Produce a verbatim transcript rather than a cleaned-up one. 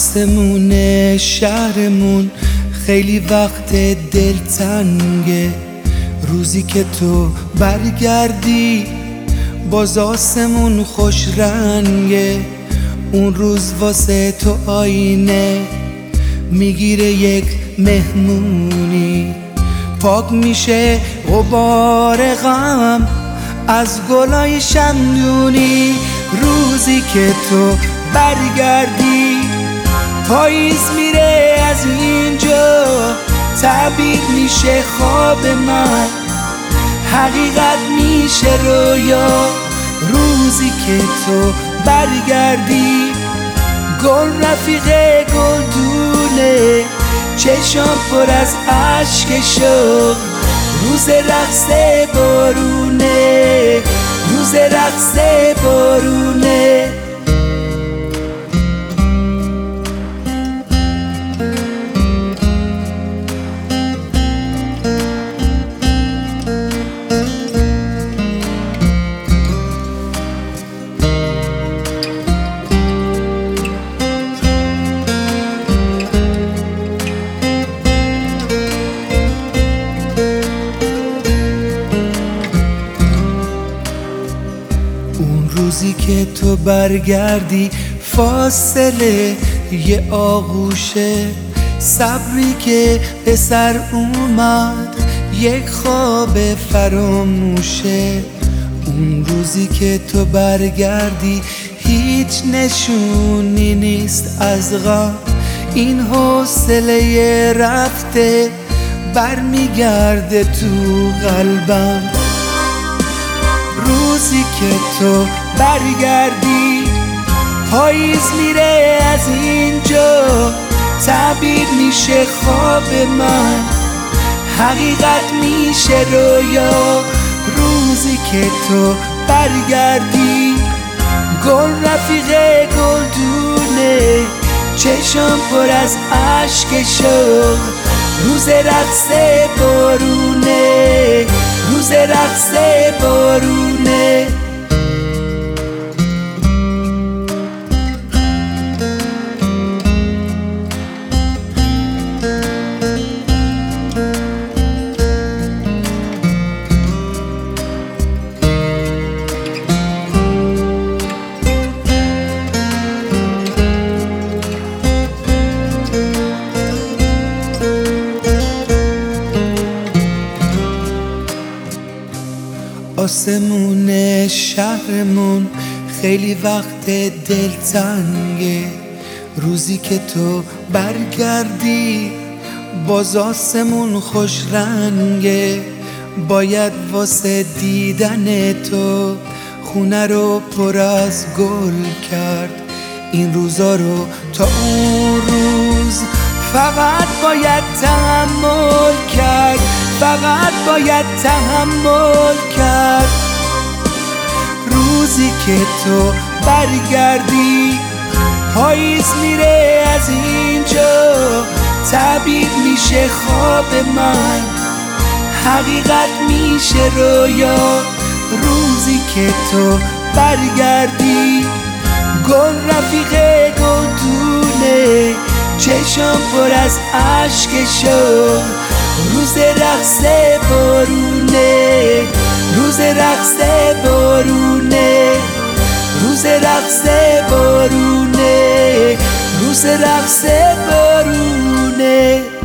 آسمون شهرمون خیلی وقت دلتنگه، روزی که تو برگردی باز آسمون خوش رنگه. اون روز واسه تو آینه میگیره یک مهمونی، پاک میشه غبار غم از گلای شمدونی. روزی که تو برگردی پاییز میره از اینجا، تعبیر میشه خواب من، حقیقت میشه رویا. روزی که تو برگردی گل رفیق گلدونه، چشام پر از عشق شوق، روز رقص بارونه، روز رقص بارونه. روزی که تو برگردی فاصله یه آغوشه، صبری که به سر اومد یک خواب فراموشه. اون روزی که تو برگردی هیچ نشونی نیست از غم، این حوصله رفته برمیگرده تو قلبم. روزی که تو برگردی پاییز میره از اینجا، تعبیر میشه خواب من، حقیقت میشه رویا. روزی که تو برگردی گل رفیق گلدونه، چشم پر از عشق شوق، روز رقص بارونه، روز رقص بارونه. آسمون شهرمون خیلی وقت دلتنگه، روزی که تو برگردی باز آسمون خوش رنگه. باید واسه دیدن تو خونه رو پر از گل کرد، این روزا رو تا اون روز فقط باید تحمل کرد، فقط باید تحمل کرد. روزی که تو برگردی پاییز میره از اینجا، تعبیر میشه خواب من، حقیقت میشه رویا. روزی که تو برگردی گل رفیق گلدونه، چشم پر از عشق شوق، روز رقص بارونه، روز رقص بارونه، روز رقص بارونه، روز رقص بارونه.